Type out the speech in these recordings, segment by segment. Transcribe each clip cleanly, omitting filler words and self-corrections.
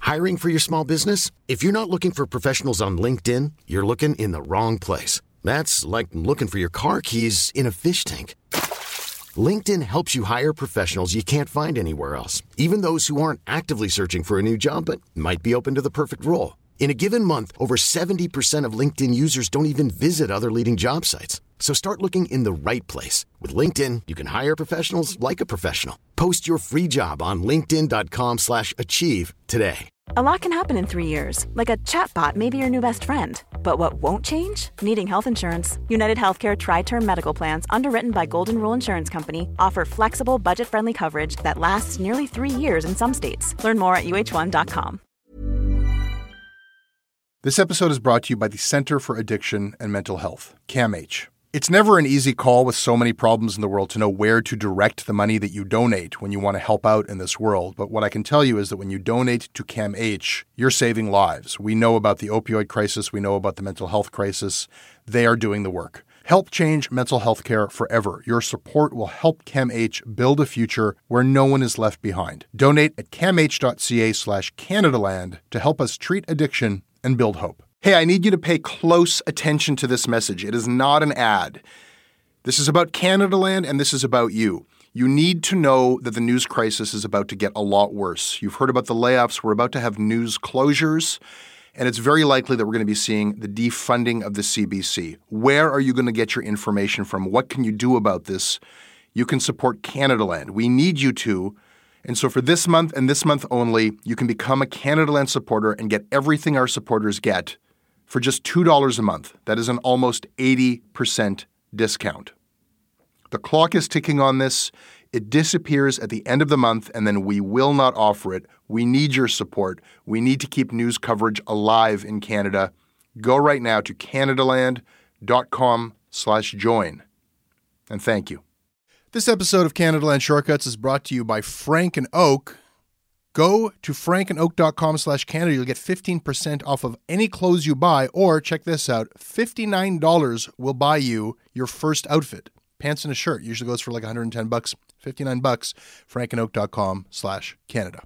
Hiring for your small business? If you're not looking for professionals on LinkedIn, you're looking in the wrong place. That's like looking for your car keys in a fish tank. LinkedIn helps you hire professionals you can't find anywhere else, even those who aren't actively searching for a new job but might be open to the perfect role. In a given month, over 70% of LinkedIn users don't even visit other leading job sites. So start looking in the right place. With LinkedIn, you can hire professionals like a professional. Post your free job on linkedin.com/achieve today. A lot can happen in 3 years, like a chatbot may be your new best friend. But what won't change? Needing health insurance. United Healthcare Tri-Term Medical Plans, underwritten by Golden Rule Insurance Company, offer flexible, budget-friendly coverage that lasts nearly 3 years in some states. Learn more at uh1.com. This episode is brought to you by the Center for Addiction and Mental Health, CAMH. It's never an easy call with so many problems in the world to know where to direct the money that you donate when you want to help out in this world. But what I can tell you is that when you donate to CAMH, you're saving lives. We know about the opioid crisis. We know about the mental health crisis. They are doing the work. Help change mental health care forever. Your support will help CAMH build a future where no one is left behind. Donate at camh.ca/Canadaland to help us treat addiction and build hope. Hey, I need you to pay close attention to this message. It is not an ad. This is about Canadaland, and this is about you. You need to know that the news crisis is about to get a lot worse. You've heard about the layoffs. We're about to have news closures, and it's very likely that we're going to be seeing the defunding of the CBC. Where are you going to get your information from? What can you do about this? You can support Canadaland. We need you to. And so for this month and this month only, you can become a Canadaland supporter and get everything our supporters get for just $2 a month. That is an almost 80% discount. The clock is ticking on this. It disappears at the end of the month, and then we will not offer it. We need your support. We need to keep news coverage alive in Canada. Go right now to canadaland.com/join. And thank you. This episode of Canadaland Shortcuts is brought to you by Frank and Oak. Go to frankandoak.com/Canada. You'll get 15% off of any clothes you buy, or check this out, $59 will buy you your first outfit. Pants and a shirt usually goes for like $110, $59, frankandoak.com/Canada.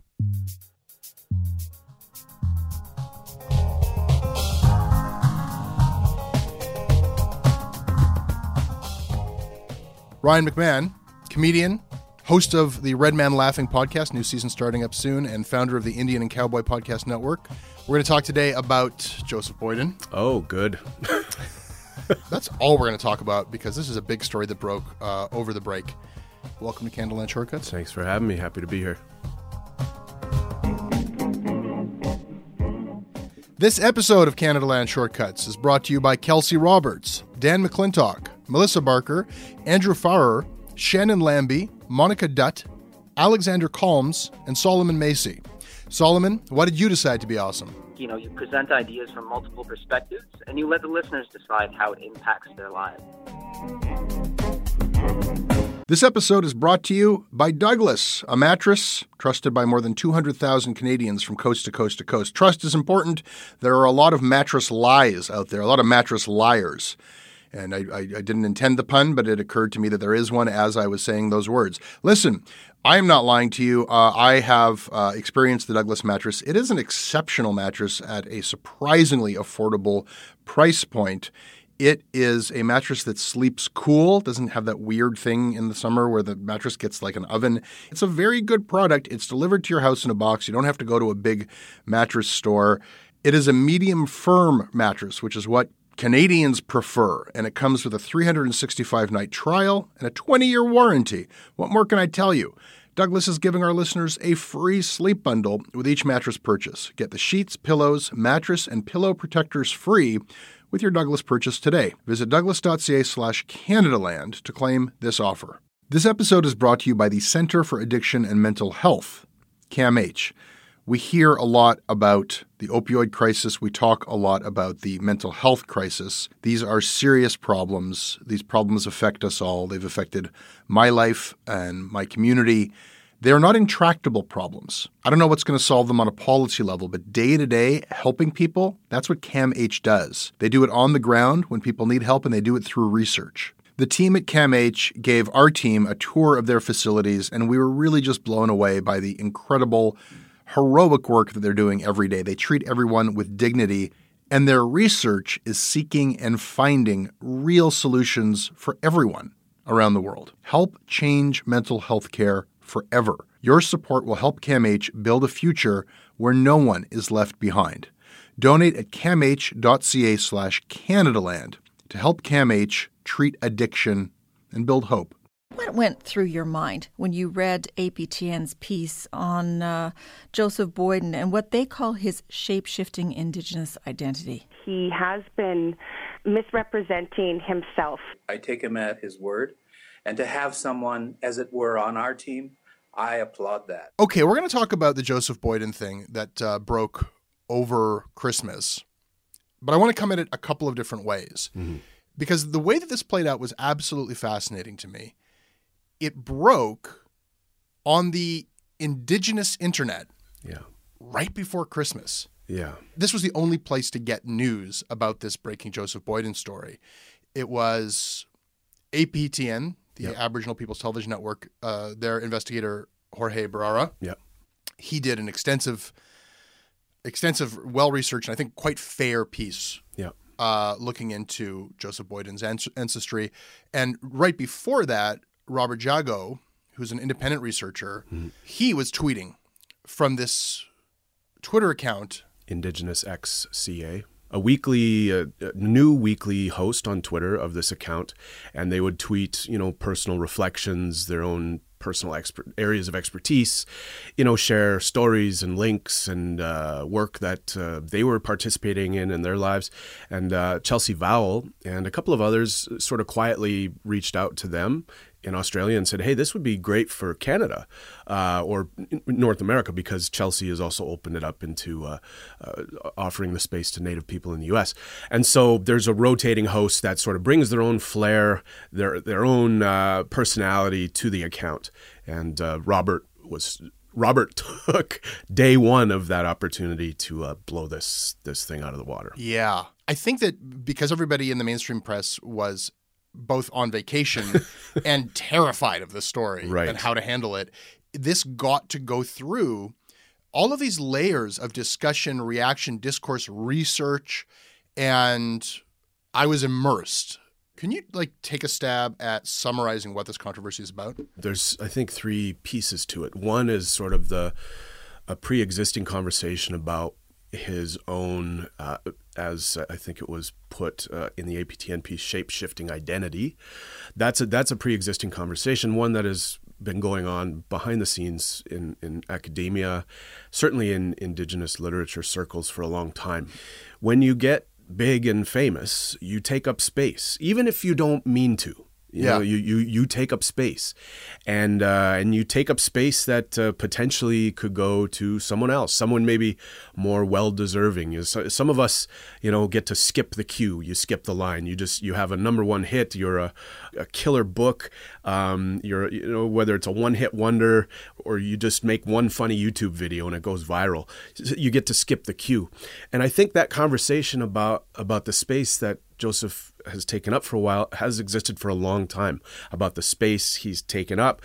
Ryan McMahon, comedian, host of the Red Man Laughing podcast, new season starting up soon, and founder of the Indian and Cowboy Podcast Network. We're going to talk today about Joseph Boyden. Oh, good. That's all we're going to talk about because this is a big story that broke over the break. Welcome to Canadaland Shortcuts. Thanks for having me. Happy to be here. This episode of Canadaland Shortcuts is brought to you by Kelsey Roberts, Dan McClintock, Melissa Barker, Andrew Farrer, Shannon Lambie, Monica Dutt, Alexander Colmes, and Solomon Macy. Solomon, why did you decide to be awesome? You present ideas from multiple perspectives, and you let the listeners decide how it impacts their lives. This episode is brought to you by Douglas, a mattress trusted by more than 200,000 Canadians from coast to coast to coast. Trust is important. There are a lot of mattress lies out there, a lot of mattress liars. And I didn't intend the pun, but it occurred to me that there is one as I was saying those words. Listen, I am not lying to you. I have experienced the Douglas mattress. It is an exceptional mattress at a surprisingly affordable price point. It is a mattress that sleeps cool, doesn't have that weird thing in the summer where the mattress gets like an oven. It's a very good product. It's delivered to your house in a box. You don't have to go to a big mattress store. It is a medium firm mattress, which is what Canadians prefer, and it comes with a 365-night trial and a 20-year warranty. What more can I tell you? Douglas is giving our listeners a free sleep bundle with each mattress purchase. Get the sheets, pillows, mattress, and pillow protectors free with your Douglas purchase today. Visit douglas.ca/Canadaland to claim this offer. This episode is brought to you by the Center for Addiction and Mental Health, CAMH. We hear a lot about the opioid crisis. We talk a lot about the mental health crisis. These are serious problems. These problems affect us all. They've affected my life and my community. They are not intractable problems. I don't know what's going to solve them on a policy level, but day to day, helping people, that's what CAMH does. They do it on the ground when people need help, and they do it through research. The team at CAMH gave our team a tour of their facilities, and we were really just blown away by the incredible heroic work that they're doing every day. They treat everyone with dignity, and their research is seeking and finding real solutions for everyone around the world. Help change mental health care forever. Your support will help CAMH build a future where no one is left behind. Donate at camh.ca/Canadaland to help CAMH treat addiction and build hope. What went through your mind when you read APTN's piece on Joseph Boyden and what they call his shape-shifting Indigenous identity? He has been misrepresenting himself. I take him at his word, and to have someone, as it were, on our team, I applaud that. Okay, we're going to talk about the Joseph Boyden thing that broke over Christmas, but I want to come at it a couple of different ways, because the way that this played out was absolutely fascinating to me. It broke on the Indigenous internet right before Christmas. Yeah. This was the only place to get news about this breaking Joseph Boyden story. It was APTN, the Aboriginal People's Television Network, their investigator, Jorge Barrera. Yeah. He did an extensive, well-researched, and I think quite fair piece looking into Joseph Boyden's ancestry. And right before that, Robert Jago, who's an independent researcher, he was tweeting from this Twitter account. Indigenous XCA, a weekly, new weekly host on Twitter of this account. And they would tweet, personal reflections, their own personal areas of expertise, share stories and links and work that they were participating in their lives. And Chelsea Vowell and a couple of others sort of quietly reached out to them in Australia and said, hey, this would be great for Canada or North America, because Chelsea has also opened it up into offering the space to Native people in the U.S. And so there's a rotating host that sort of brings their own flair, their own personality to the account. And Robert took day one of that opportunity to blow this thing out of the water. Yeah. I think that because everybody in the mainstream press was both on vacation and terrified of the story and how to handle it, this got to go through all of these layers of discussion, reaction, discourse, research, and I was immersed. Can you take a stab at summarizing what this controversy is about? There's, I think, three pieces to it. One is sort of a pre-existing conversation about his own, as I think it was put in the APTN piece, shape-shifting identity. That's a pre-existing conversation, one that has been going on behind the scenes in academia, certainly in Indigenous literature circles for a long time. When you get big and famous, you take up space, even if you don't mean to. You take up space, and you take up space that potentially could go to someone else, someone maybe more well-deserving. Some of us, get to skip the queue. You skip the line. You have a number one hit. You're a killer book. You're whether it's a one-hit wonder or you just make one funny YouTube video and it goes viral. You get to skip the queue, and I think that conversation about the space that Joseph has taken up for a while has existed for a long time, about the space he's taken up,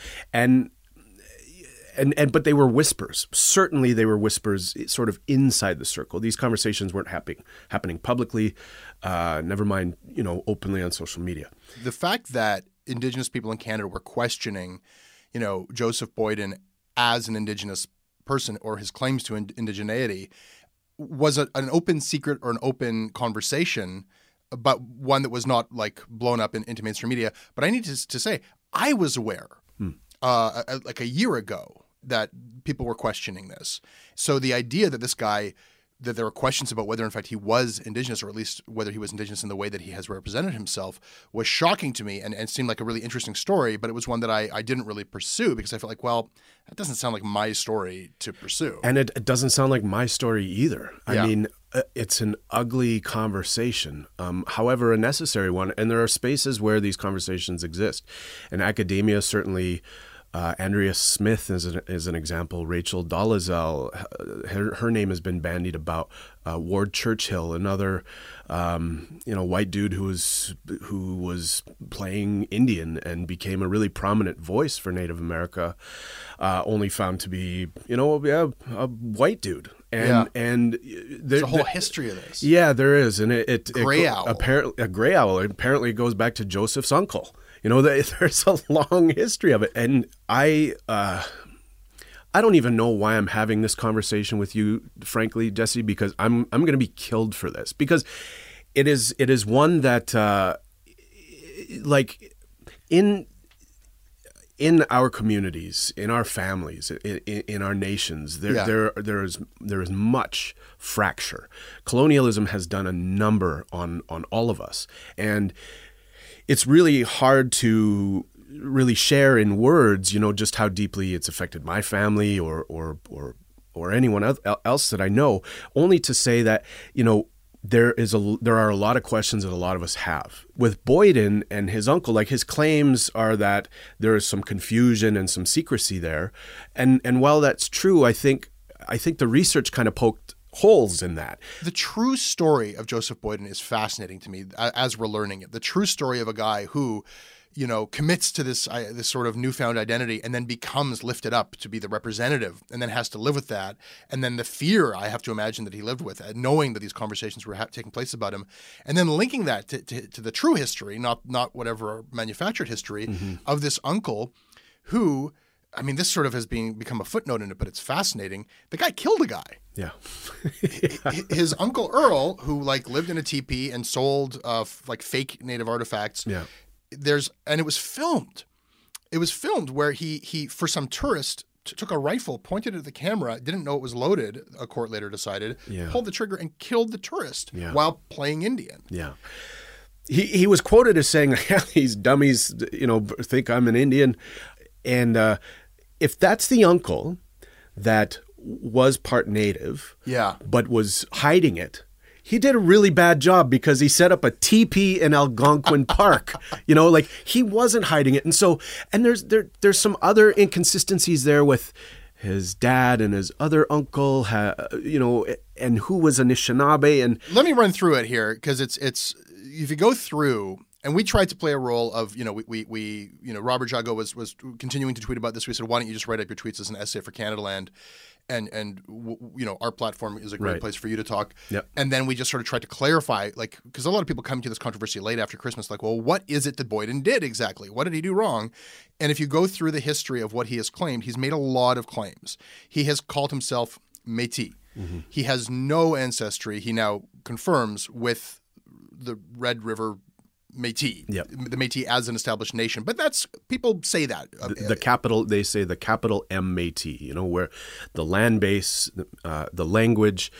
but they were whispers. Certainly they were whispers sort of inside the circle. These conversations weren't happening publicly, never mind, openly on social media. The fact that Indigenous people in Canada were questioning, Joseph Boyden as an Indigenous person or his claims to indigeneity was an open secret or an open conversation, but one that was not blown up into mainstream media. But I need to say, I was aware a year ago that people were questioning this. So the idea that this guy, that there were questions about whether in fact he was Indigenous, or at least whether he was Indigenous in the way that he has represented himself, was shocking to me and seemed like a really interesting story. But it was one that I didn't really pursue because I felt like, well, that doesn't sound like my story to pursue. And it doesn't sound like my story either. I mean, it's an ugly conversation, however, a necessary one. And there are spaces where these conversations exist. And academia certainly Andrea Smith is an example. Rachel Dolezal, her name has been bandied about. Ward Churchill, another white dude who was playing Indian and became a really prominent voice for Native America, only found to be a white dude. And there's a whole history of this. Yeah, there is, and Owl. Apparently, a gray owl. Apparently, goes back to Joseph's uncle. There's a long history of it, and I don't even know why I'm having this conversation with you, frankly, Jesse, because I'm going to be killed for this, because it is one that in our communities, in our families, in our nations, there is much fracture. Colonialism has done a number on all of us, and it's really hard to really share in words, just how deeply it's affected my family or anyone else that I know. Only to say that there are a lot of questions that a lot of us have with Boyden and his uncle. Like, his claims are that there is some confusion and some secrecy there, and while that's true, I think the research kind of poked holes in that. The true story of Joseph Boyden is fascinating to me as we're learning it. The true story of a guy who, commits to this sort of newfound identity and then becomes lifted up to be the representative and then has to live with that. And then the fear, I have to imagine, that he lived with, knowing that these conversations were taking place about him, and then linking that to the true history, not whatever manufactured history of this uncle who, this sort of has become a footnote in it, but it's fascinating. The guy killed a guy. Yeah. His uncle Earl, who lived in a teepee and sold fake native artifacts. Yeah. And it was filmed. It was filmed where he for some tourist took a rifle, pointed it at the camera, didn't know it was loaded, a court later decided, pulled the trigger and killed the tourist while playing Indian. Yeah. He was quoted as saying, these dummies, think I'm an Indian. And if that's the uncle that was part native, but was hiding it, he did a really bad job, because he set up a teepee in Algonquin Park. He wasn't hiding it. And there's some other inconsistencies there with his dad and his other uncle, and who was Anishinaabe. And let me run through it here, because it's if you go through. And we tried to play a role of, Robert Jago was continuing to tweet about this. We said, why don't you just write up your tweets as an essay for Canadaland? And our platform is a great place for you to talk. Yep. And then we just sort of tried to clarify, because a lot of people come to this controversy late after Christmas, well, what is it that Boyden did exactly? What did he do wrong? And if you go through the history of what he has claimed, he's made a lot of claims. He has called himself Métis. Mm-hmm. He has no ancestry, he now confirms, with the Red River Métis, the Métis as an established nation. But people say that. The capital, they say the capital M Métis, where the land base, the language,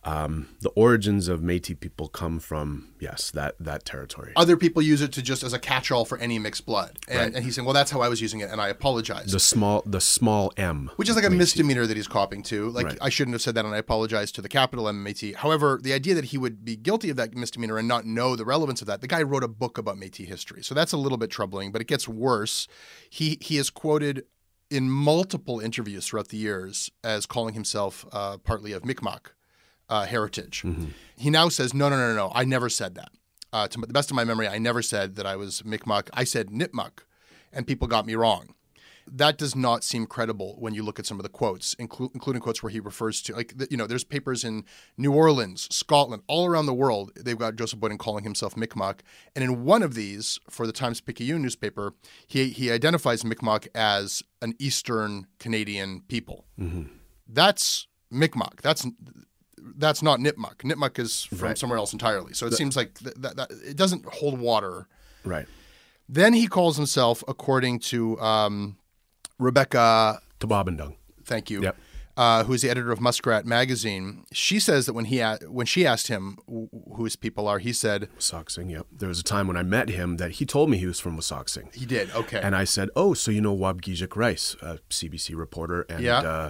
the origins of Métis people come from, that territory. Other people use it just as a catch-all for any mixed blood. And he's saying, well, that's how I was using it, and I apologize. The small M. Which is like a Métis. misdemeanor that he's copying to. I shouldn't have said that, and I apologize to the capital M Métis. However, the idea that he would be guilty of that misdemeanor and not know the relevance of that, the guy wrote a book about Métis history. So that's a little bit troubling, but it gets worse. He is quoted in multiple interviews throughout the years as calling himself partly of Mi'kmaq heritage. Mm-hmm. He now says, no, I never said that. To the best of my memory, I never said that I was Mi'kmaq. I said Nipmuc, and people got me wrong. That does not seem credible when you look at some of the quotes, including quotes where he refers to, there's papers in New Orleans, Scotland, all around the world. They've got Joseph Boyden calling himself Mi'kmaq. And in one of these, for the Times-Picayune newspaper, he identifies Mi'kmaq as an Eastern Canadian people. Mm-hmm. That's Mi'kmaq. That's not Nipmuc. Nipmuc is from somewhere else entirely. So it seems like that it doesn't hold water. Right. Then he calls himself, according to Rebecca Tababendung. Thank you. Yep. Who is the editor of Muskrat Magazine. She says that when she asked him who his people are, he said Wissahickon. Yep. There was a time when I met him that he told me he was from Wissahickon. He did. Okay. And I said, "Oh, so you know Wabgijik Rice, a CBC reporter, and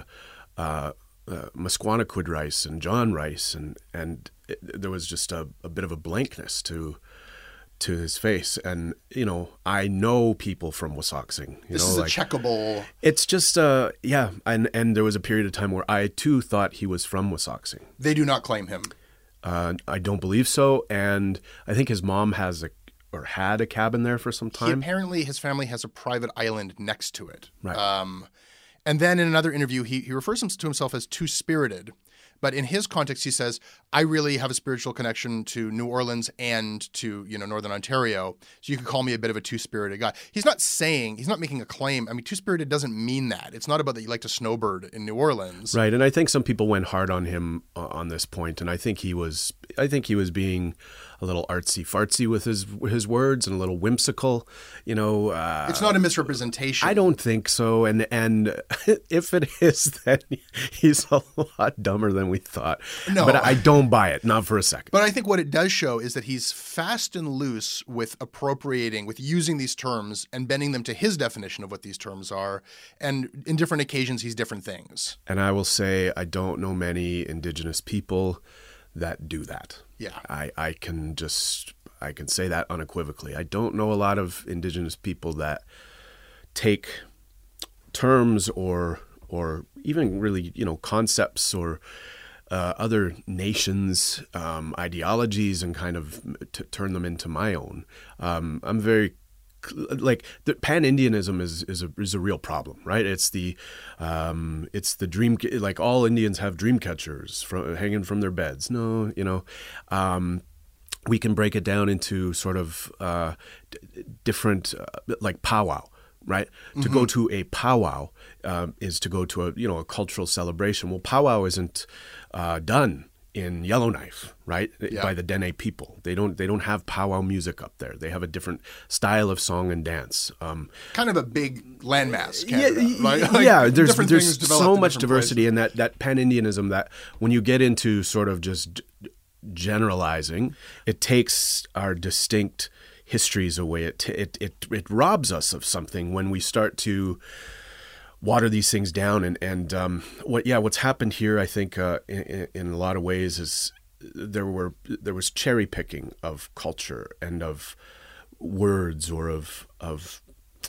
Musqueam Rice and John Rice, and there was just a bit of a blankness to to his face. And, I know people from Wasauksing. This is a checkable... It's just, and there was a period of time where I, too, thought he was from Wasauksing. They do not claim him. I don't believe so, and I think his mom had a cabin there for some time. Apparently, his family has a private island next to it. Right. And then in another interview, he refers to himself as two-spirited. But in his context, he says, I really have a spiritual connection to New Orleans and to, Northern Ontario. So you could call me a bit of a two-spirited guy. He's not making a claim. I mean, two-spirited doesn't mean that. It's not about that you like to snowbird in New Orleans. Right. And I think some people went hard on him on this point. And I think he was being a little artsy-fartsy with his words and a little whimsical, It's not a misrepresentation. I don't think so. And if it is, then he's a lot dumber than we thought. No. But I don't buy it, not for a second. But I think what it does show is that he's fast and loose with using these terms and bending them to his definition of what these terms are. And in different occasions, he's different things. And I will say I don't know many Indigenous people that do that. Yeah. I can say that unequivocally. I don't know a lot of Indigenous people that take terms or even really, concepts or other nations' ideologies and kind of turn them into my own. I'm very the pan-Indianism is a real problem, right? It's the dream, like all Indians have dream catchers hanging from their beds. No, we can break it down into sort of different, like powwow. Right? Mm-hmm. To go to a powwow is to go to a cultural celebration. Well, powwow isn't done in Yellowknife, right? Yeah. By the Dene people. They don't have powwow music up there. They have a different style of song and dance. Kind of a big landmass, Canada. There's so much diversity in that pan-Indianism that when you get into sort of just generalizing, it takes our distinct histories away. It robs us of something when we start to water these things down. And what's happened here, I think, in a lot of ways, is there was cherry picking of culture and of words or of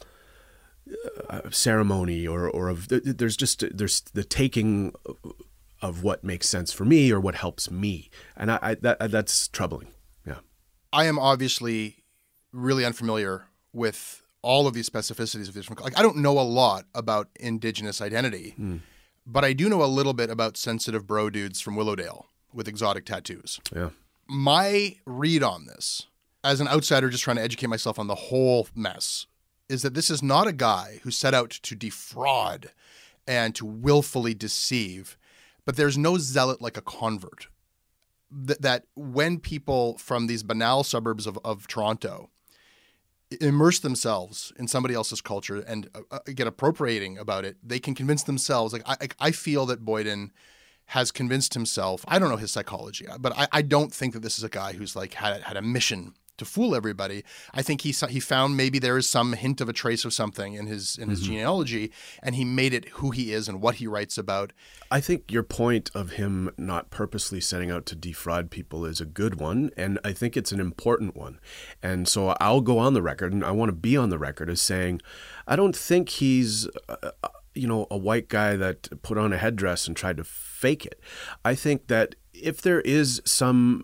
ceremony or of there's the taking of what makes sense for me or what helps me, and that's troubling. Yeah, I am obviously really unfamiliar with all of these specificities of this. Like, I don't know a lot about Indigenous identity, but I do know a little bit about sensitive bro dudes from Willowdale with exotic tattoos. Yeah. My read on this, as an outsider just trying to educate myself on the whole mess, is that this is not a guy who set out to defraud and to willfully deceive, but there's no zealot like a convert. That when people from these banal suburbs of Toronto immerse themselves in somebody else's culture and get appropriating about it, they can convince themselves. Like I feel that Boyden has convinced himself. I don't know his psychology, but I don't think that this is a guy who's like had a mission to fool everybody. I think he found maybe there is some hint of a trace of something in his genealogy, and he made it who he is and what he writes about. I think your point of him not purposely setting out to defraud people is a good one, and I think it's an important one. And so I'll go on the record, and I want to be on the record as saying, I don't think he's a white guy that put on a headdress and tried to fake it. I think that if there is some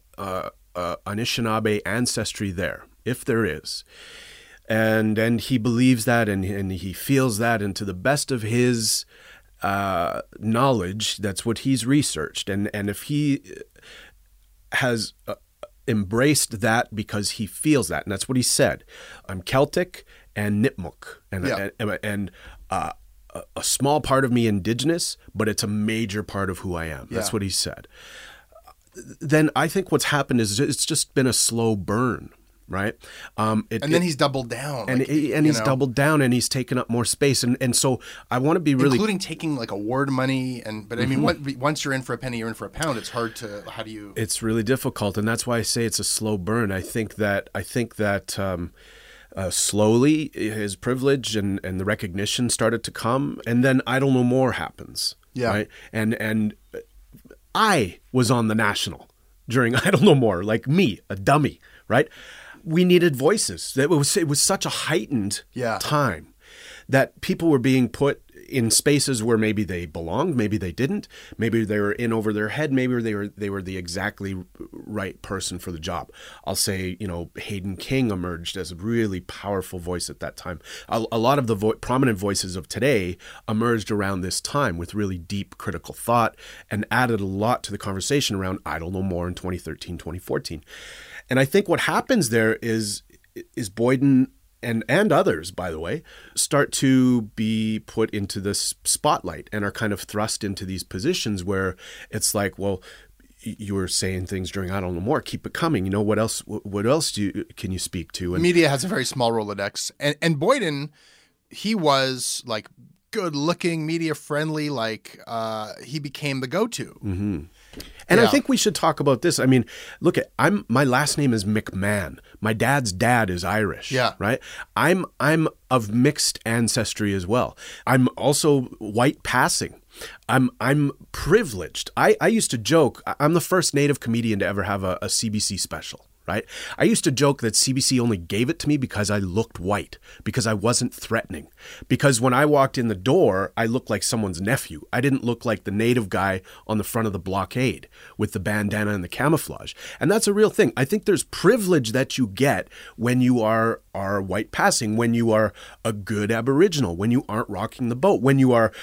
Anishinaabe ancestry there, if there is, and he believes that and he feels that, and to the best of his knowledge, that's what he's researched, and if he has embraced that because he feels that, and that's what he said. I'm Celtic and Nipmuc, and a small part of me Indigenous, but it's a major part of who I am. That's what he said. Then I think what's happened is it's just been a slow burn, right? Then he's doubled down. And he's doubled down, and he's taken up more space. And so I want to be really... Including taking like award money. But I mean, once you're in for a penny, you're in for a pound. It's hard to... How do you... It's really difficult, and that's why I say it's a slow burn. I think that slowly his privilege and the recognition started to come, and then I Don't Know More happens. Yeah. Right? And I was on the National during I Don't Know More, like me, a dummy, right? we needed voices. It was such a heightened time that people were being put in spaces where maybe they belonged, maybe they didn't, maybe they were in over their head, maybe they were the exactly right person for the job. I'll say, Hayden King emerged as a really powerful voice at that time. A lot of the prominent voices of today emerged around this time with really deep critical thought and added a lot to the conversation around Idle No More in 2013, 2014. And I think what happens there is Boyden and others, by the way, start to be put into this spotlight and are kind of thrust into these positions where it's like, well, you were saying things during I Don't Know More, keep it coming. What else can you speak to? And media has a very small Rolodex. And Boyden, he was like good looking, media friendly, like he became the go-to. Mm-hmm. And I think we should talk about this. I mean, look, my last name is McMahon. My dad's dad is Irish. Yeah. Right? I'm of mixed ancestry as well. I'm also white passing. I'm privileged. I used to joke, I'm the first Native comedian to ever have a CBC special. Right? I used to joke that CBC only gave it to me because I looked white, because I wasn't threatening. Because when I walked in the door, I looked like someone's nephew. I didn't look like the native guy on the front of the blockade with the bandana and the camouflage. And that's a real thing. I think there's privilege that you get when you are white passing, when you are a good Aboriginal, when you aren't rocking the boat, when you are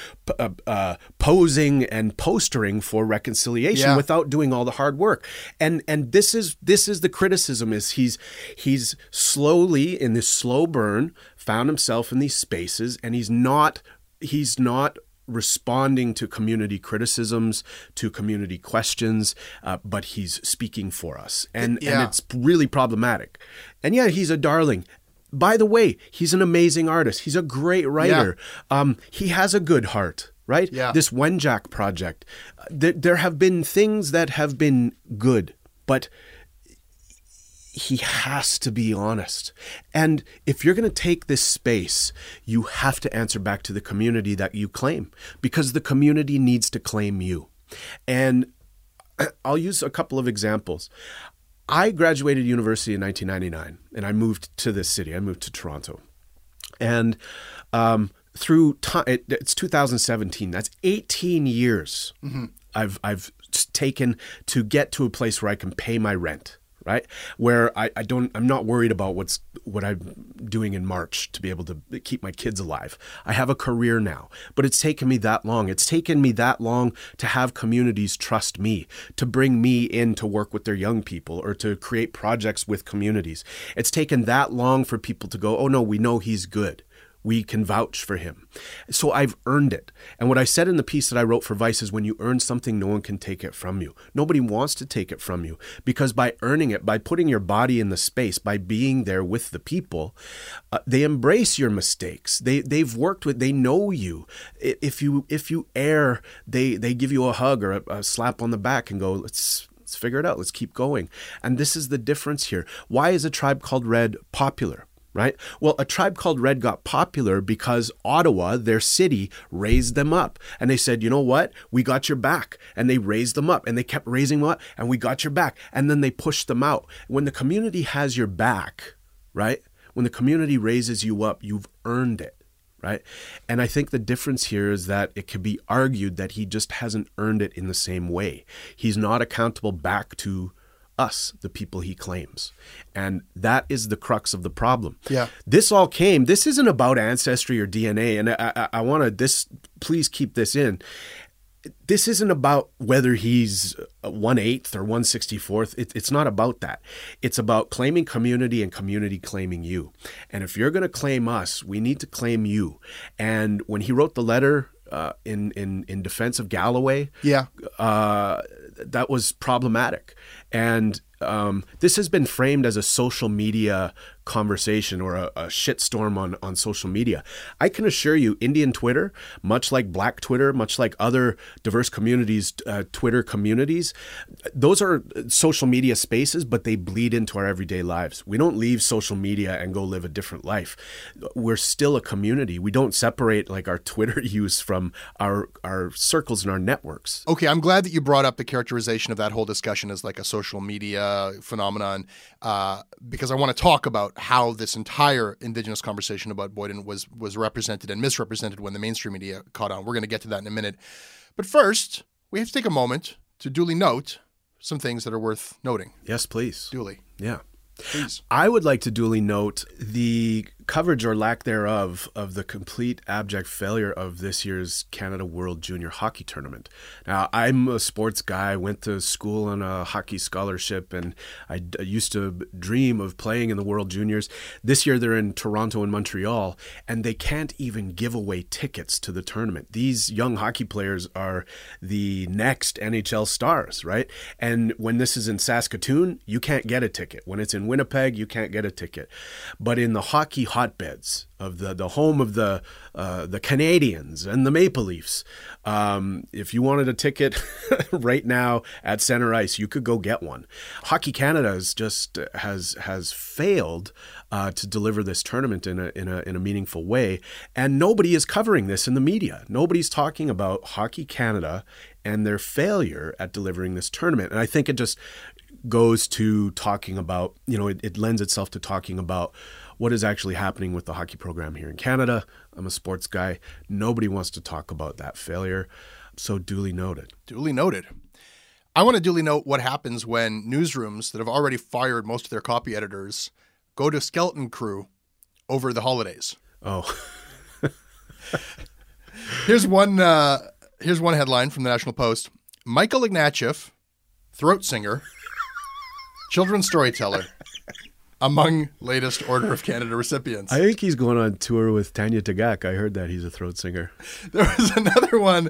posing and postering for reconciliation without doing all the hard work. And this is the criticism is he's slowly in this slow burn found himself in these spaces, and he's not responding to community criticisms, to community questions, but he's speaking for us. And it's really problematic. And he's a darling. By the way, he's an amazing artist. He's a great writer. He has a good heart, right? Yeah. This Wenjack project, there have been things that have been good, but he has to be honest. And if you're going to take this space, you have to answer back to the community that you claim, because the community needs to claim you. And I'll use a couple of examples. I graduated university in 1999, and I moved to this city. I moved to Toronto. And through time, it's 2017. That's 18 years I've taken to get to a place where I can pay my rent. Right? Where I'm not worried about what I'm doing in March to be able to keep my kids alive. I have a career now, but it's taken me that long. It's taken me that long to have communities trust me, to bring me in to work with their young people or to create projects with communities. It's taken that long for people to go, oh no, we know he's good. We can vouch for him. So I've earned it. And what I said in the piece that I wrote for Vice is when you earn something, no one can take it from you. Nobody wants to take it from you, because by earning it, by putting your body in the space, by being there with the people, they embrace your mistakes. They've worked with, they know you. If you err, they give you a hug or a slap on the back and go, let's figure it out. Let's keep going. And this is the difference here. Why is A Tribe Called Red popular? Right? Well, A Tribe Called Red got popular because Ottawa, their city, raised them up. And they said, you know what? We got your back. And they raised them up. And they kept raising them up. And we got your back. And then they pushed them out. When the community has your back, right? When the community raises you up, you've earned it. Right? And I think the difference here is that it could be argued that he just hasn't earned it in the same way. He's not accountable back to us, the people he claims. And that is the crux of the problem. Yeah. This isn't about ancestry or DNA. And I want to, please keep this in. This isn't about whether he's 1/8 or 1/64. It's not about that. It's about claiming community and community claiming you. And if you're going to claim us, we need to claim you. And when he wrote the letter in defense of Galloway, that was problematic. And this has been framed as a social media conversation or a shitstorm on social media. I can assure you, Indian Twitter, much like Black Twitter, much like other diverse communities, Twitter communities, those are social media spaces, but they bleed into our everyday lives. We don't leave social media and go live a different life. We're still a community. We don't separate like our Twitter use from our circles and our networks. Okay, I'm glad that you brought up the characterization of that whole discussion as like a social media phenomenon because I want to talk about how this entire Indigenous conversation about Boyden was represented and misrepresented when the mainstream media caught on. We're going to get to that in a minute. But first, we have to take a moment to duly note some things that are worth noting. Yes, please. Duly. Yeah. Please. I would like to duly note the coverage or lack thereof of the complete abject failure of this year's Canada World Junior Hockey Tournament. Now, I'm a sports guy. I went to school on a hockey scholarship, and I used to dream of playing in the World Juniors. This year, they're in Toronto and Montreal, and they can't even give away tickets to the tournament. These young hockey players are the next NHL stars, right? And when this is in Saskatoon, you can't get a ticket. When it's in Winnipeg, you can't get a ticket. But in the hockey hotbeds of the home of the Canadians and the Maple Leafs, if you wanted a ticket right now at Center Ice, you could go get one. Hockey Canada has failed to deliver this tournament in a meaningful way, and nobody is covering this in the media. Nobody's talking about Hockey Canada and their failure at delivering this tournament. And I think it just goes to talking about, it lends itself to talking about what is actually happening with the hockey program here in Canada. I'm a sports guy. Nobody wants to talk about that failure. So duly noted. Duly noted. I want to duly note what happens when newsrooms that have already fired most of their copy editors go to skeleton crew over the holidays. Oh. Here's one headline from the National Post. Michael Ignatieff, throat singer, children's storyteller, among latest Order of Canada recipients. I think he's going on tour with Tanya Tagaq. I heard that he's a throat singer. There was another one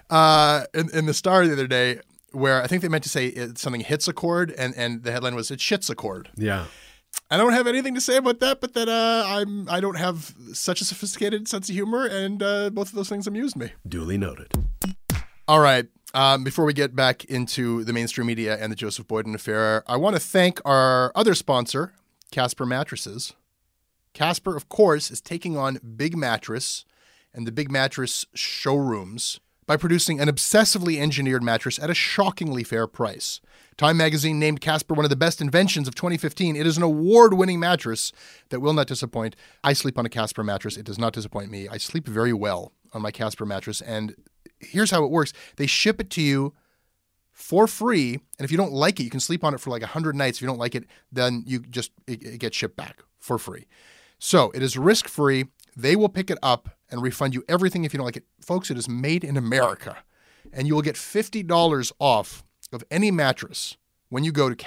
in the Star the other day where I think they meant to say something hits a chord, and the headline was, it shits a chord. Yeah. I don't have anything to say about that, but that I don't have such a sophisticated sense of humor, and both of those things amused me. Duly noted. All right. Before we get back into the mainstream media and the Joseph Boyden affair, I want to thank our other sponsor, Casper Mattresses. Casper, of course, is taking on Big Mattress and the Big Mattress showrooms by producing an obsessively engineered mattress at a shockingly fair price. Time magazine named Casper one of the best inventions of 2015. It is an award-winning mattress that will not disappoint. I sleep on a Casper mattress. It does not disappoint me. I sleep very well on my Casper mattress, and here's how it works. They ship it to you for free, and if you don't like it, you can sleep on it for like 100 nights. If you don't like it, then it gets shipped back for free. So it is risk-free. They will pick it up and refund you everything if you don't like it. Folks, it is made in America, and you will get $50 off of any mattress when you go to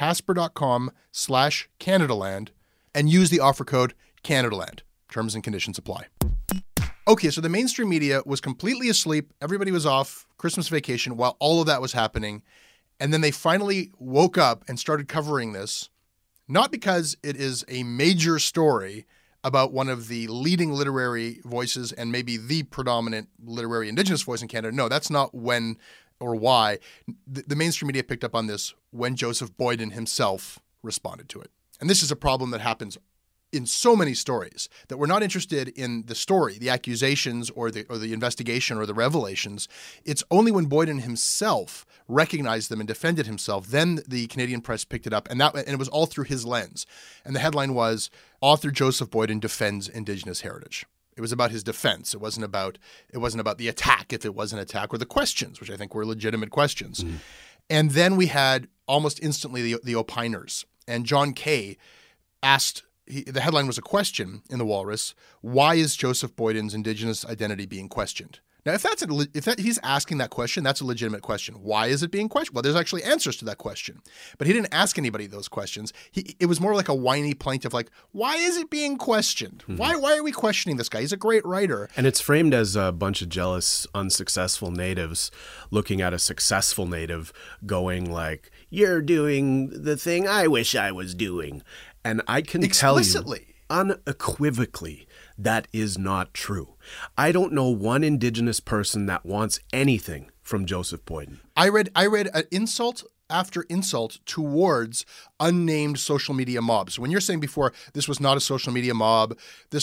casper.com/Canadaland and use the offer code Canadaland. Terms and conditions apply. Okay, so the mainstream media was completely asleep. Everybody was off Christmas vacation while all of that was happening. And then they finally woke up and started covering this, not because it is a major story about one of the leading literary voices and maybe the predominant literary Indigenous voice in Canada. No, that's not when or why. The mainstream media picked up on this when Joseph Boyden himself responded to it. And this is a problem that happens in so many stories, that we're not interested in the story, the accusations or the investigation or the revelations. It's only when Boyden himself recognized them and defended himself, then the Canadian press picked it up, and it was all through his lens. And the headline was, author Joseph Boyden defends Indigenous heritage. It was about his defense. It wasn't about the attack, if it was an attack, or the questions, which I think were legitimate questions. Mm-hmm. And then we had almost instantly the opiners. And John Kay asked, the headline was a question in the Walrus, why is Joseph Boyden's Indigenous identity being questioned? Now, if he's asking that question, that's a legitimate question. Why is it being questioned? Well, there's actually answers to that question. But he didn't ask anybody those questions. It was more like a whiny plaintive, like, why is it being questioned? Mm-hmm. Why are we questioning this guy? He's a great writer. And it's framed as a bunch of jealous, unsuccessful natives looking at a successful native going like, you're doing the thing I wish I was doing. And I can tell you unequivocally that is not true. I don't know one Indigenous person that wants anything from Joseph Boyden. I read an insult after insult towards unnamed social media mobs. When you're saying before this was not a social media mob,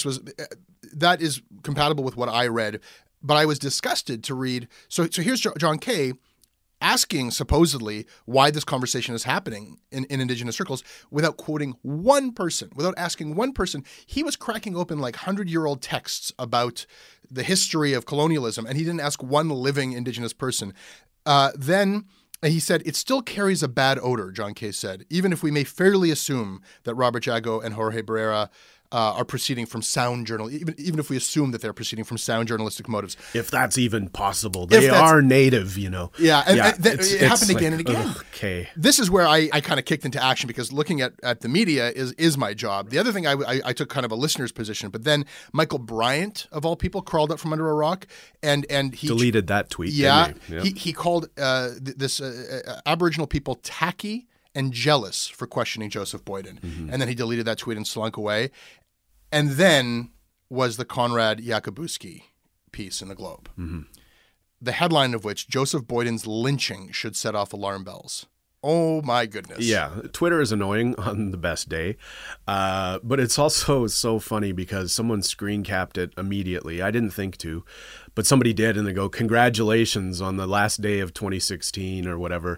that is compatible with what I read. But I was disgusted to read. So here's John Kay asking supposedly why this conversation is happening in Indigenous circles without quoting one person, without asking one person. He was cracking open like 100-year-old texts about the history of colonialism, and he didn't ask one living Indigenous person. Then he said, it still carries a bad odor, John Kay said, even if we may fairly assume that Robert Jago and Jorge Barrera are proceeding from sound even if we assume that they're proceeding from sound journalistic motives. If that's even possible. They are native, Yeah, it happened again and again. Okay. This is where I kind of kicked into action because looking at the media is my job. The other thing, I took kind of a listener's position, but then Michael Bryant, of all people, crawled up from under a rock and he deleted that tweet. Yeah, didn't he? He called this Aboriginal people tacky and jealous for questioning Joseph Boyden. Mm-hmm. And then he deleted that tweet and slunk away. And then was the Conrad Yakabuski piece in the Globe. Mm-hmm. The headline of which, Joseph Boyden's lynching should set off alarm bells. Oh, my goodness. Yeah. Twitter is annoying on the best day. But it's also so funny because someone screen capped it immediately. I didn't think to, but somebody did. And they go, congratulations on the last day of 2016 or whatever.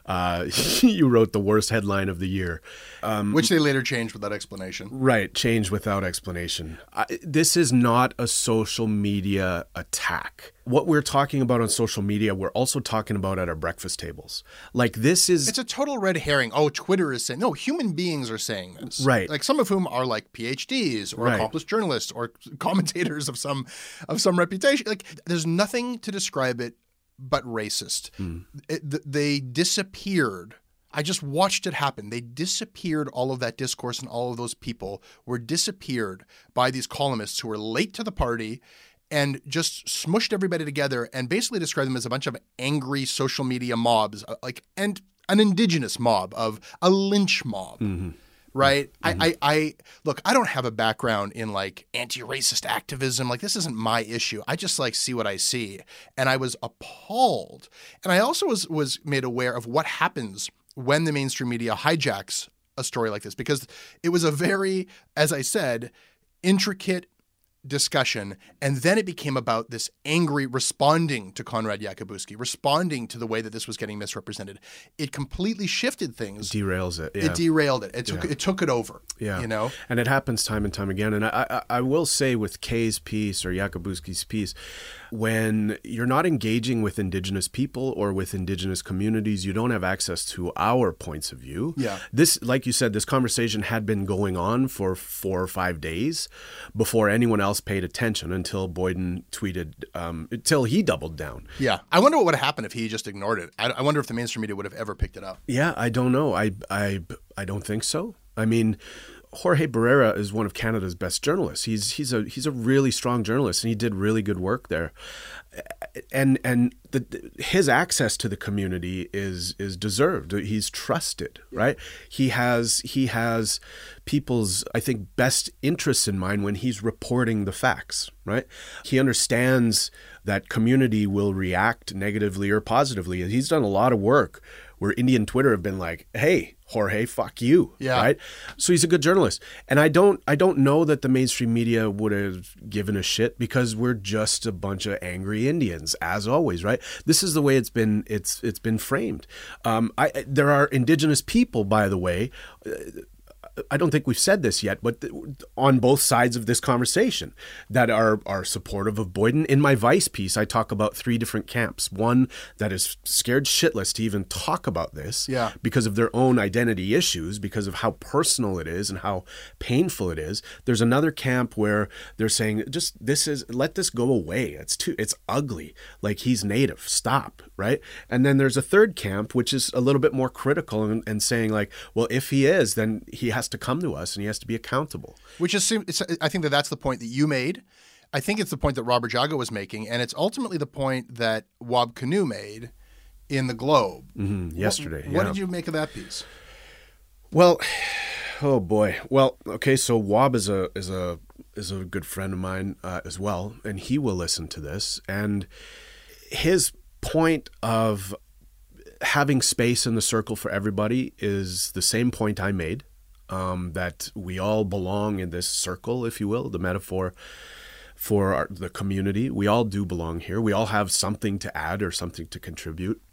You wrote the worst headline of the year. Which they later changed without explanation. Right. Changed without explanation. This is not a social media attack. What we're talking about on social media, we're also talking about at our breakfast tables. Like this is... It's a total red herring. Oh, Twitter is saying... No, human beings are saying this. Right. Like some of whom are like PhDs or accomplished journalists or commentators of some reputation. Like there's nothing to describe it but racist. They disappeared. I just watched it happen. They disappeared. All of that discourse and all of those people were disappeared by these columnists who were late to the party and just smushed everybody together and basically described them as a bunch of angry social media mobs, and an Indigenous mob, of a lynch mob. Mm-hmm. Right. Mm-hmm. I look, I don't have a background in like anti-racist activism. Like this isn't my issue. I just like see what I see. And I was appalled. And I also was made aware of what happens when the mainstream media hijacks a story like this, because it was a very, as I said, intricate discussion. And then it became about this angry responding to Conrad Yakabuski, responding to the way that this was getting misrepresented. It completely shifted things. Derails it. Yeah. It derailed it. It took it over. Yeah. You know? And it happens time and time again. And I will say with Kay's piece or Yakabuski's piece, when you're not engaging with Indigenous people or with Indigenous communities, you don't have access to our points of view. Yeah. This, like you said, this conversation had been going on for 4 or 5 days before anyone else paid attention until Boyden tweeted, until he doubled down. Yeah. I wonder what would have happened if he just ignored it. I wonder if the mainstream media would have ever picked it up. Yeah, I don't know. I don't think so. I mean, Jorge Barrera is one of Canada's best journalists. He's a really strong journalist, and he did really good work there. And his access to the community is deserved. He's trusted, right? He has people's, I think, best interests in mind when he's reporting the facts, right? He understands that community will react negatively or positively. He's done a lot of work where Indian Twitter have been like, hey, Jorge, fuck you. Yeah. Right? So he's a good journalist. And I don't know that the mainstream media would have given a shit because we're just a bunch of angry Indians, as always, right? This is the way it's been framed. There are Indigenous people, by the way, I don't think we've said this yet, but on both sides of this conversation that are supportive of Boyden. In my Vice piece, I talk about 3 different camps. One that is scared shitless to even talk about this because of their own identity issues, because of how personal it is and how painful it is. There's another camp where they're saying, let this go away. It's ugly. Like, he's Native. Stop. Right. And then there's a third camp, which is a little bit more critical and saying like, well, if he is, then he has to come to us and he has to be accountable. Which is, I think that's the point that you made. I think it's the point that Robert Jago was making, and it's ultimately the point that Wab Kinew made in the Globe yesterday. What did you make of that piece? Well, oh boy. Well, okay. So Wab is a good friend of mine as well, and he will listen to this. And his point of having space in the circle for everybody is the same point I made. That we all belong in this circle, if you will, the metaphor for the community. We all do belong here. We all have something to add or something to contribute.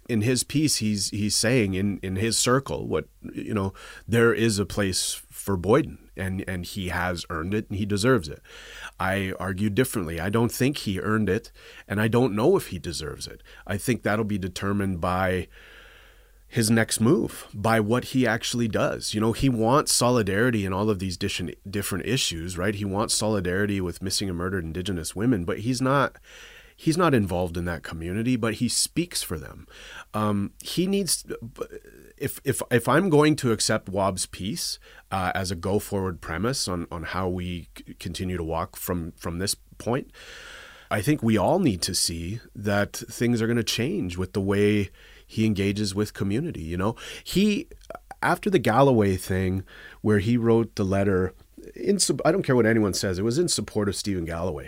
in his piece, he's saying in his circle, there is a place for Boyden, and he has earned it, and he deserves it. I argue differently. I don't think he earned it, and I don't know if he deserves it. I think that'll be determined by his next move, by what he actually does. He wants solidarity in all of these different issues, right? He wants solidarity with missing and murdered Indigenous women, but he's not involved in that community, but he speaks for them. He needs, if I'm going to accept Wob's piece as a go forward premise on how we continue to walk from this point, I think we all need to see that things are going to change with the way he engages with community. He, after the Galloway thing, where he wrote the letter I don't care what anyone says, it was in support of Stephen Galloway.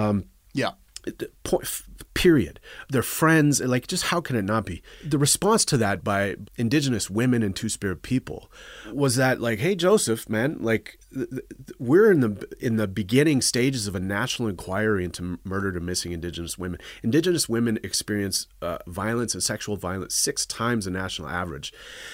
Period. They're friends. Like, just how can it not be? The response to that by Indigenous women and Two-Spirit people was that, like, hey, Joseph, man, like, we're in the beginning stages of a national inquiry into murdered and missing Indigenous women. Indigenous women experience violence and sexual violence 6 times the national average.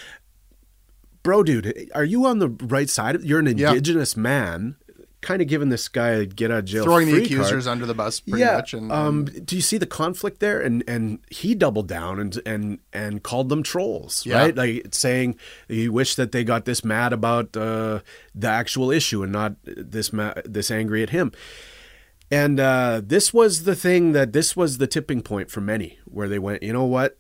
Bro, dude, are you on the right side? You're an Indigenous man, kind of giving this guy a get out of jail throwing free the accusers card under the bus pretty much. And do you see the conflict there? And he doubled down and called them trolls, right? Like, saying he wished that they got this mad about the actual issue and not this angry at him. And this was the tipping point for many, where they went, you know what,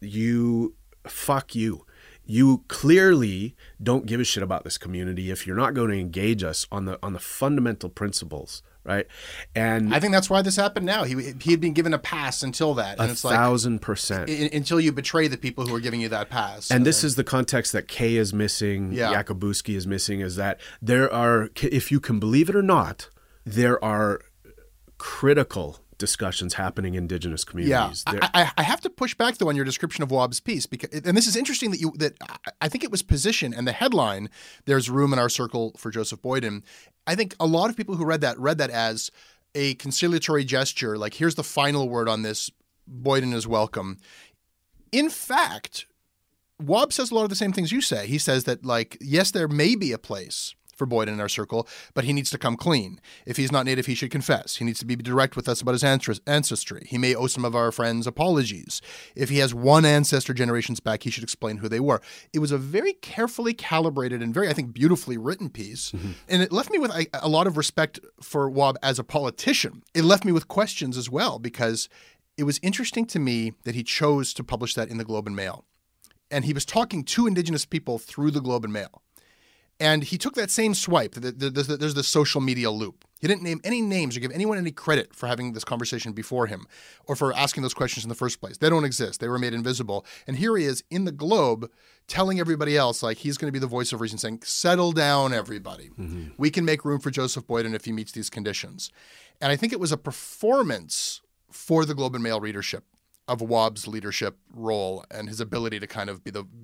fuck you. You clearly don't give a shit about this community if you're not going to engage us on the fundamental principles, right? And I think that's why this happened now. He had been given a pass until that. And it's 1,000%. Until you betray the people who are giving you that pass. And this is the context that Kay is missing, Yakubuski is missing, is that there are, if you can believe it or not, there are critical discussions happening in Indigenous communities. I have to push back though on your description of Wob's piece, and this is interesting that I think it was positioned, and the headline, "There's room in our circle for Joseph Boyden." I think a lot of people who read that as a conciliatory gesture, like, here's the final word on this, Boyden is welcome. In fact, Wob says a lot of the same things you say. He says that, like, yes, there may be a place for Boyden in our circle, but he needs to come clean. If he's not Native, he should confess. He needs to be direct with us about his ancestry. He may owe some of our friends apologies. If he has one ancestor generations back, he should explain who they were. It was a very carefully calibrated and very, I think, beautifully written piece. Mm-hmm. And it left me with a lot of respect for Wob as a politician. It left me with questions as well, because it was interesting to me that he chose to publish that in the Globe and Mail. And he was talking to Indigenous people through the Globe and Mail. And he took that same swipe. There's the social media loop. He didn't name any names or give anyone any credit for having this conversation before him or for asking those questions in the first place. They don't exist. They were made invisible. And here he is in the Globe telling everybody else, like, he's going to be the voice of reason, saying, settle down, everybody. Mm-hmm. We can make room for Joseph Boyden if he meets these conditions. And I think it was a performance for the Globe and Mail readership of Wob's leadership role and his ability to kind of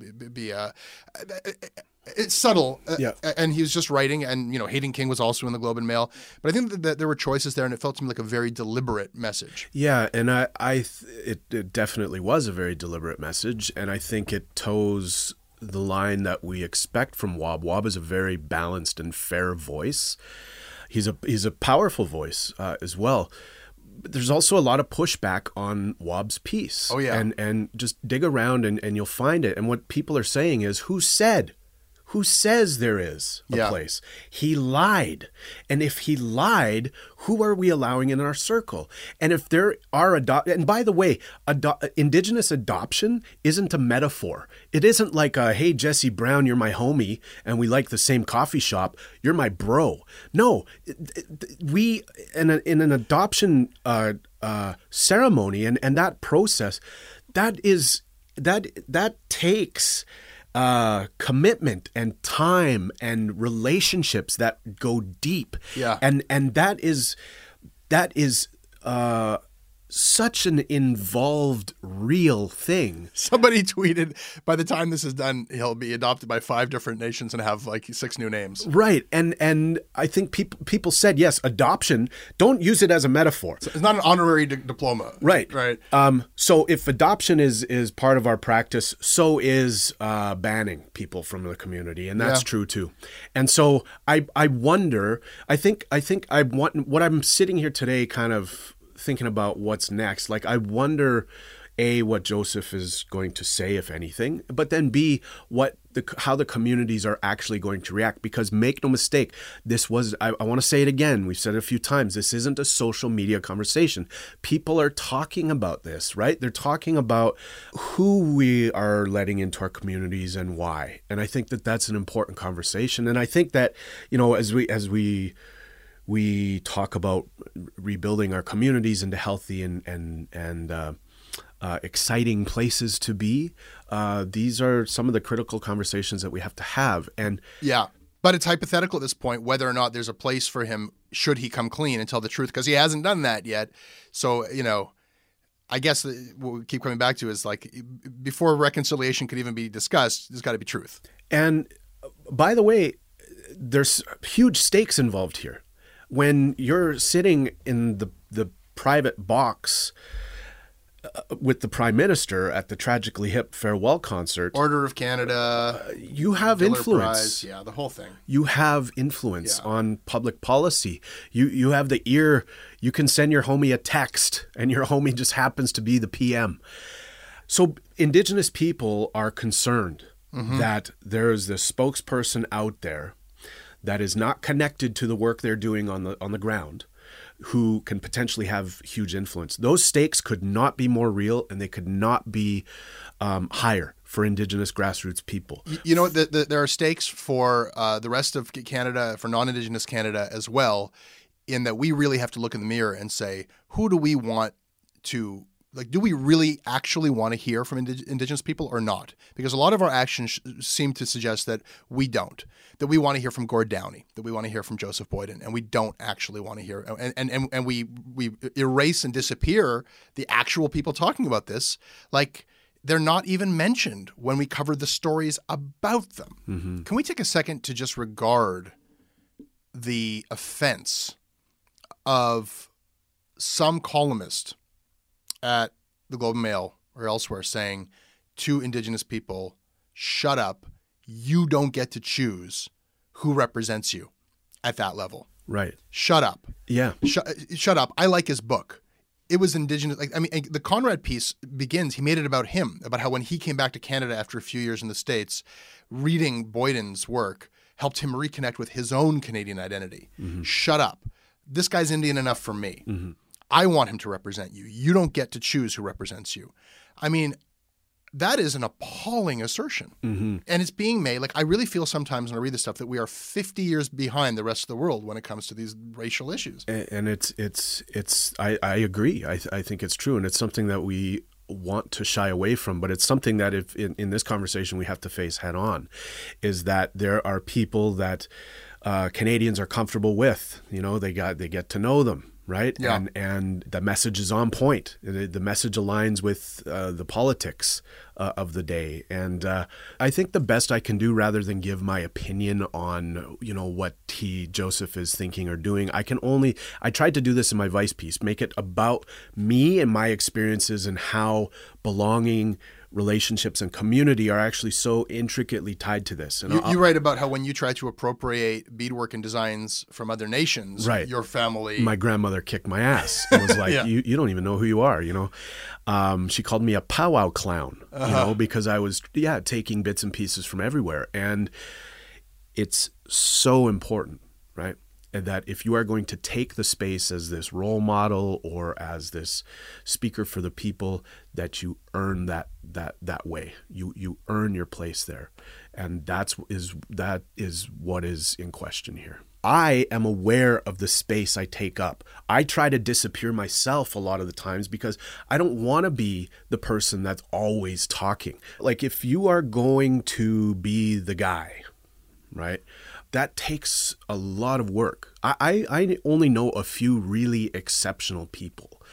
it's subtle, and he was just writing, and Hayden King was also in the Globe and Mail. But I think that there were choices there, and it felt to me like a very deliberate message. Yeah, and it definitely was a very deliberate message, and I think it toes the line that we expect from Wob. Wob is a very balanced and fair voice. He's a powerful voice as well. But there's also a lot of pushback on Wob's piece. Oh yeah, and just dig around and you'll find it. And what people are saying is, who says there is a place? He lied. And if he lied, who are we allowing in our circle? And if there are and by the way, Indigenous adoption isn't a metaphor. It isn't like, hey, Jesse Brown, you're my homie, and we like the same coffee shop. You're my bro. No, we, in an adoption ceremony and that process, that takes commitment and time and relationships that go deep. Yeah. And that is such an involved, real thing. Somebody tweeted, by the time this is done, he'll be adopted by 5 different nations and have like 6 new names. Right. And I think people said, yes, adoption, don't use it as a metaphor. So it's not an honorary diploma. Right. Right. So if adoption is part of our practice, so is banning people from the community. And that's true too. And so I wonder, I think I want, what I'm sitting here today kind of thinking about what's next. Like, I wonder, A, what Joseph is going to say, if anything, but then B, how the communities are actually going to react. Because make no mistake, this was, I want to say it again, we've said it a few times, this isn't a social media conversation. People are talking about this, right? They're talking about who we are letting into our communities and why. And I think that that's an important conversation. And I think that, as we talk about rebuilding our communities into healthy and exciting places to be. These are some of the critical conversations that we have to have. And yeah, but it's hypothetical at this point whether or not there's a place for him should he come clean and tell the truth, because he hasn't done that yet. So, I guess what we keep coming back to is like, before reconciliation could even be discussed, there's got to be truth. And by the way, there's huge stakes involved here. When you're sitting in the private box with the Prime Minister at the Tragically Hip farewell concert, Order of Canada, you have Miller influence. Prize, the whole thing. You have influence on public policy. You have the ear. You can send your homie a text, and your homie just happens to be the PM. So Indigenous people are concerned that there's this spokesperson out there that is not connected to the work they're doing on the ground, who can potentially have huge influence. Those stakes could not be more real, and they could not be higher for Indigenous grassroots people. There are stakes for the rest of Canada, for non-Indigenous Canada as well, in that we really have to look in the mirror and say, who do we want to, do we really actually want to hear from Indigenous people or not? Because a lot of our actions seem to suggest that we don't, that we want to hear from Gord Downie, that we want to hear from Joseph Boyden, and we don't actually want to hear, and we erase and disappear the actual people talking about this, like they're not even mentioned when we cover the stories about them. Mm-hmm. Can we take a second to just regard the offense of some columnist at the Globe and Mail or elsewhere saying to Indigenous people, shut up, you don't get to choose who represents you at that level. Right. Shut up. Yeah. Shut up. I like his book. It was Indigenous. The Conrad piece begins, he made it about him, about how when he came back to Canada after a few years in the States, reading Boyden's work helped him reconnect with his own Canadian identity. Mm-hmm. Shut up. This guy's Indian enough for me. Mm-hmm. I want him to represent you. You don't get to choose who represents you. I mean, that is an appalling assertion. Mm-hmm. And it's being made, I really feel sometimes when I read this stuff that we are 50 years behind the rest of the world when it comes to these racial issues. And I agree. I think it's true. And it's something that we want to shy away from, but it's something that if in this conversation we have to face head on, is that there are people that Canadians are comfortable with. They get to know them. Right. Yeah. And the message is on point. The message aligns with the politics of the day. And I think the best I can do, rather than give my opinion on, what Joseph is thinking or doing, I tried to do this in my Vice piece, make it about me and my experiences and how belonging, relationships, and community are actually so intricately tied to this. And you write about how when you try to appropriate beadwork and designs from other nations, right, your family... My grandmother kicked my ass and was like, yeah. you don't even know who you are, She called me a powwow clown, because I was, taking bits and pieces from everywhere. And it's so important, right? And that if you are going to take the space as this role model or as this speaker for the people, that you earn that way. You earn your place there. And that is what is in question here. I am aware of the space I take up. I try to disappear myself a lot of the times because I don't want to be the person that's always talking. If you are going to be the guy, right? That takes a lot of work. I only know a few really exceptional people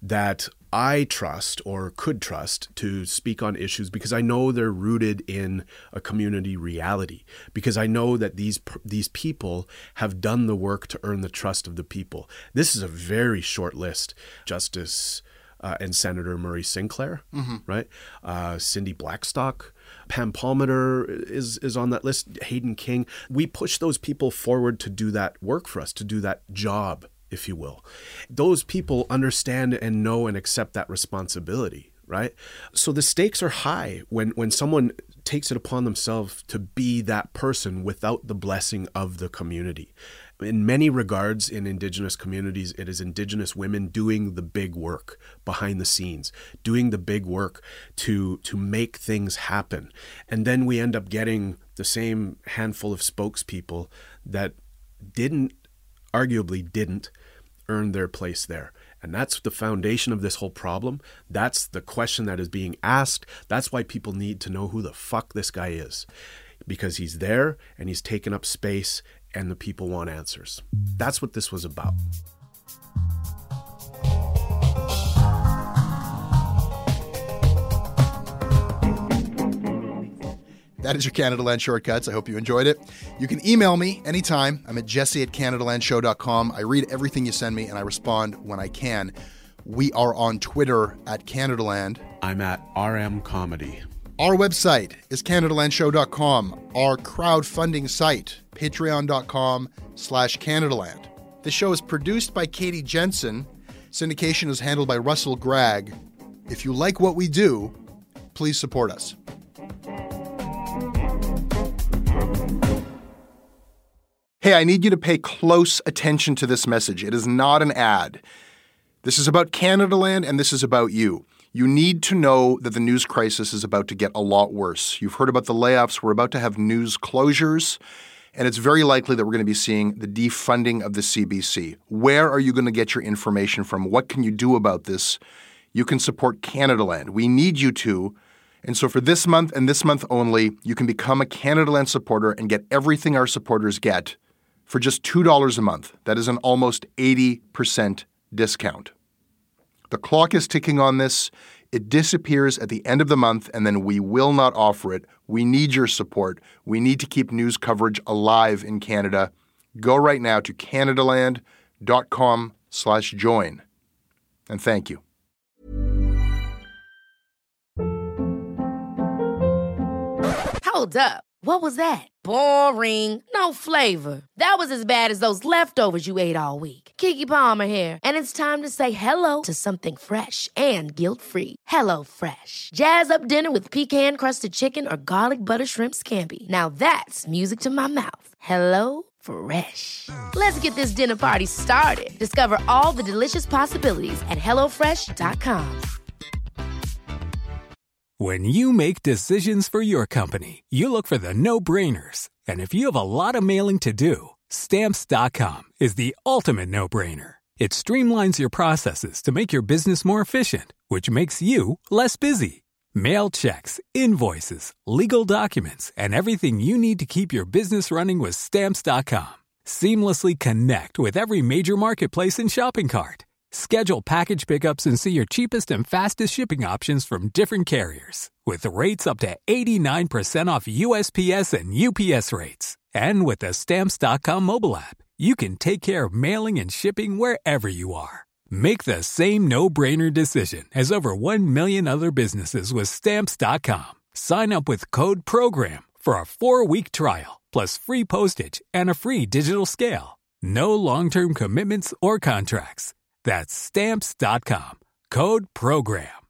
that I trust or could trust to speak on issues because I know they're rooted in a community reality, because I know that these people have done the work to earn the trust of the people. This is a very short list. Justice and Senator Murray Sinclair, right? Cindy Blackstock, Pam Palmater is on that list, Hayden King. We push those people forward to do that work for us, to do that job, if you will. Those people understand and know and accept that responsibility, right? So the stakes are high when someone takes it upon themselves to be that person without the blessing of the community. In many regards, in Indigenous communities, it is Indigenous women doing the big work behind the scenes, doing the big work to make things happen. And then we end up getting the same handful of spokespeople that arguably didn't earn their place there. And that's the foundation of this whole problem. That's the question that is being asked. That's why people need to know who the fuck this guy is. Because he's there and he's taken up space and the people want answers. That's what this was about. That is your Canadaland Shortcuts. I hope you enjoyed it. You can email me anytime. I'm at jesse@canadalandshow.com. I read everything you send me and I respond when I can. We are on Twitter at Canadaland. I'm at RM Comedy. Our website is CanadaLandShow.com. Our crowdfunding site, Patreon.com/CanadaLand. This show is produced by Katie Jensen. Syndication is handled by Russell Gregg. If you like what we do, please support us. Hey, I need you to pay close attention to this message. It is not an ad. This is about Canadaland and this is about you. You need to know that the news crisis is about to get a lot worse. You've heard about the layoffs. We're about to have news closures, and it's very likely that we're going to be seeing the defunding of the CBC. Where are you going to get your information from? What can you do about this? You can support Canadaland. We need you to. And so for this month and this month only, you can become a Canadaland supporter and get everything our supporters get for just $2 a month. That is an almost 80% discount. The clock is ticking on this. It disappears at the end of the month, and then we will not offer it. We need your support. We need to keep news coverage alive in Canada. Go right now to canadaland.com/join. And thank you. Hold up. What was that? Boring. No flavor. That was as bad as those leftovers you ate all week. Keke Palmer here. And it's time to say hello to something fresh and guilt-free. HelloFresh. Jazz up dinner with pecan-crusted chicken or garlic butter shrimp scampi. Now that's music to my mouth. HelloFresh. Let's get this dinner party started. Discover all the delicious possibilities at HelloFresh.com. When you make decisions for your company, you look for the no-brainers. And if you have a lot of mailing to do, Stamps.com is the ultimate no-brainer. It streamlines your processes to make your business more efficient, which makes you less busy. Mail checks, invoices, legal documents, and everything you need to keep your business running with Stamps.com. Seamlessly connect with every major marketplace and shopping cart. Schedule package pickups and see your cheapest and fastest shipping options from different carriers, with rates up to 89% off USPS and UPS rates. And with the Stamps.com mobile app, you can take care of mailing and shipping wherever you are. Make the same no-brainer decision as over 1 million other businesses with Stamps.com. Sign up with code PROGRAM for a 4-week trial, plus free postage and a free digital scale. No long-term commitments or contracts. That's Stamps.com. Code PROGRAM.